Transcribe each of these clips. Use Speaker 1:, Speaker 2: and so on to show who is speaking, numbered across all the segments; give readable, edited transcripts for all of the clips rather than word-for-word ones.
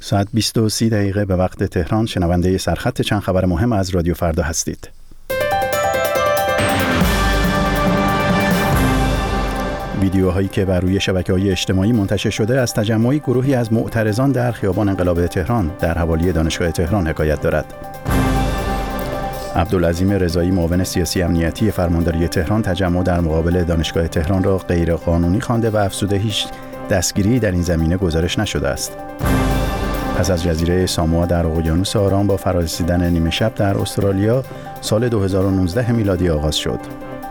Speaker 1: ساعت 20:30 به وقت تهران شنونده سرخط چند خبر مهم از رادیو فردا هستید. ویدیوهایی که بر روی شبکه‌های اجتماعی منتشر شده از تجمعی گروهی از معترضان در خیابان انقلاب تهران در حوالی دانشگاه تهران حکایت دارد. عبدالعظیم رضایی معاون سیاسی امنیتی فرمانداری تهران تجمع در مقابل دانشگاه تهران را غیرقانونی خوانده و افزوده هیچ دستگیری در این زمینه گزارش نشده است. پس از جزیره ساموا در اقیانوس آرام با فرارسیدن نیمه شب در استرالیا سال 2019 میلادی آغاز شد.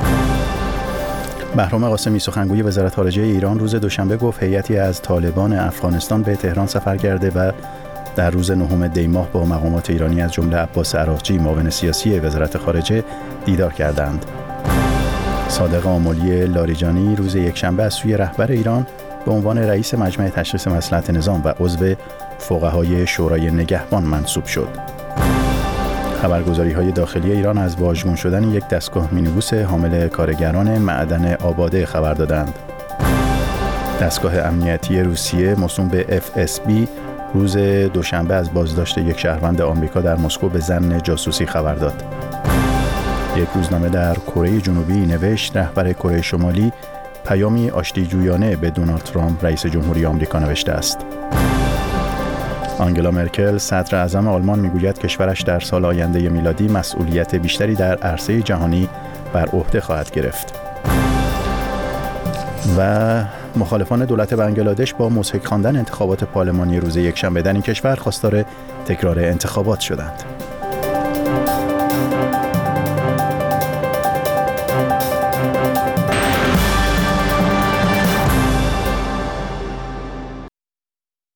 Speaker 1: بهرام قاسمی سخنگوی وزارت خارجه ایران روز دوشنبه گفت هیئتی از طالبان افغانستان به تهران سفر کرده و در روز 9 دی ماه با مقامات ایرانی از جمله عباس عراقچی معاون سیاسی وزارت خارجه دیدار کردند. صادق آملی لاریجانی روز یکشنبه از سوی رهبر ایران به عنوان رئیس مجمع تشخیص مصلحت نظام و عضو فقهای شورای نگهبان منصوب شد. خبرگزاری‌های داخلی ایران از واژگون شدن یک دستگاه مینیبوس حامل کارگران معدن آباده خبر دادند. دستگاه امنیتی روسیه موسوم به FSB روز دوشنبه از بازداشت یک شهروند آمریکا در مسکو به ظن جاسوسی خبر داد. یک روزنامه در کره جنوبی نوشت رهبر کره شمالی پیامی آشتی‌جویانه به دونالد ترامپ رئیس جمهوری آمریکا نوشته است. آنگلا مرکل صدر اعظم آلمان میگوید کشورش در سال آینده میلادی مسئولیت بیشتری در عرصه جهانی بر عهده خواهد گرفت. و مخالفان دولت بنگلادش با مضحک خواندن انتخابات پارلمانی روز یکشنبه در این کشور خواستار تکرار انتخابات شدند.